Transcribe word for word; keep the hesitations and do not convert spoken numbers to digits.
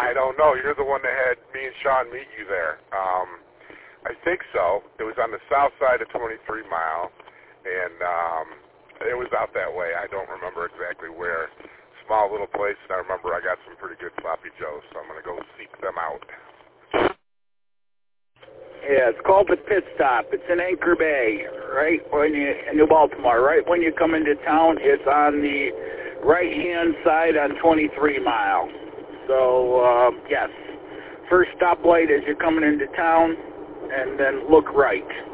I don't know. You're the one that had me and Sean meet you there. Um, I think so. It was on the south side of twenty-three mile, and um, it was out that way. I don't remember exactly where. Small little place, and I remember I got some pretty good sloppy joes, so I'm going to go seek them out. Yeah, it's called the Pit Stop. It's in Anchor Bay, right when you in New Baltimore. Right when you come into town, it's on the right-hand side on twenty-three mile. So, uh, yes, first stoplight as you're coming into town, and then look right.